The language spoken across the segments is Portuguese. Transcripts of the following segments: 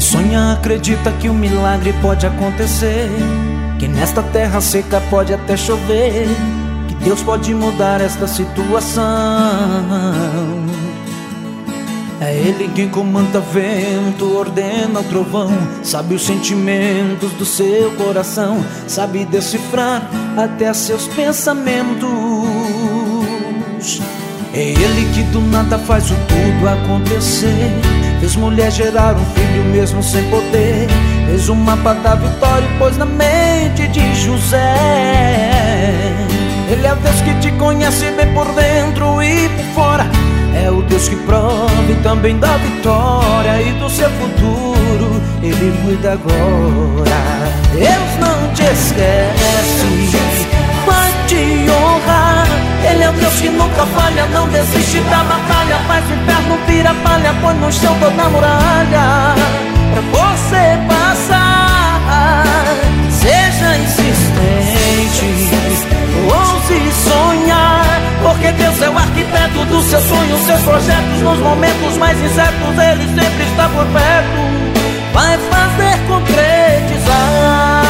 sonha acredita que o milagre pode acontecer, que nesta terra seca pode até chover, que Deus pode mudar esta situação. É Ele quem comanda vento, ordena o trovão, sabe os sentimentos do seu coração, sabe decifrar até seus pensamentos. É Ele que do nada faz o tudo acontecer, fez mulher gerar um filho mesmo sem poder, fez o mapa da vitória e pôs na mente de José. Ele é o Deus que te conhece bem por dentro e por fora, é o Deus que prova e também dá vitória, e do seu futuro Ele cuida agora. Deus não te esquece, vai te honrar. Ele é o Deus que nunca falha, não desiste da batalha, faz o inferno vira palha, põe no chão toda a muralha pra você passar. Seja insistente, ouse sonhar, porque Deus é o arquiteto dos seus sonhos, seus projetos. Nos momentos mais incertos Ele sempre está por perto, vai fazer concretizar.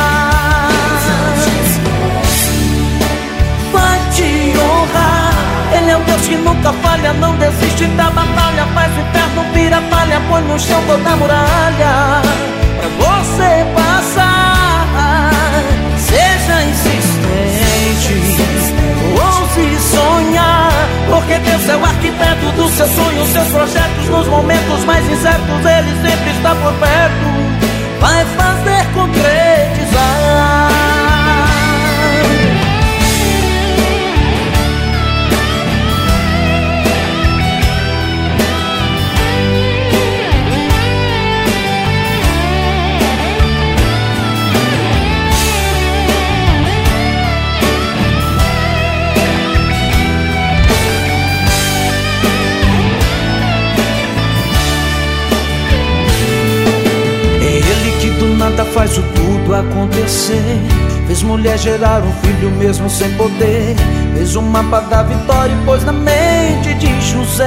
Vai te honrar. Ele é o Deus que nunca falha, não desiste da batalha, faz o inferno vira palha, põe no chão toda a muralha pra você passar. Seja insistente, ouse sonhar, porque Deus é o arquiteto dos seus sonhos, seus projetos. Nos momentos mais incertos Ele sempre está por perto, vai fazer concretizar. Faz o tudo acontecer, fez mulher gerar um filho mesmo sem poder, fez o mapa da vitória e pôs na mente de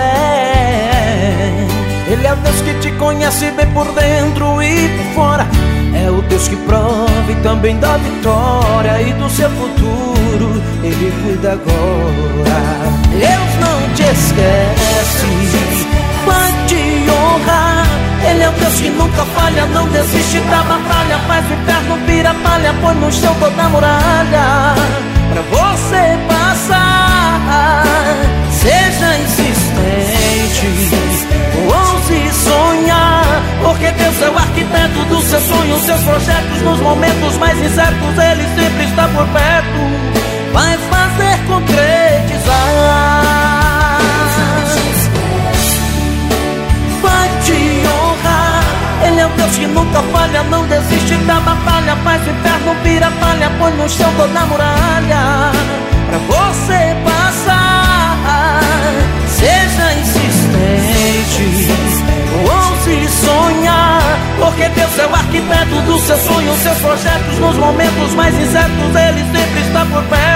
José. Ele é o Deus que te conhece bem por dentro e por fora, é o Deus que prova e também dá vitória, e do seu futuro Ele cuida agora. Deus não te esquece, vai te honrar. Ele é o Deus que nunca falha, não desiste da batalha, faz o inferno vira palha, põe no chão toda a muralha pra você passar. Seja insistente, ouse sonhar, porque Deus é o arquiteto dos seus sonhos, seus projetos. Nos momentos mais incertos Ele sempre está por perto, vai fazer concretizar. Ele é o Deus que nunca falha, não desiste da batalha, faz o inferno vira palha, põe no chão toda a muralha pra você passar. Seja insistente, ouse sonhar, porque Deus é o arquiteto dos seus sonhos, seus projetos. Nos momentos mais incertos Ele sempre está por perto,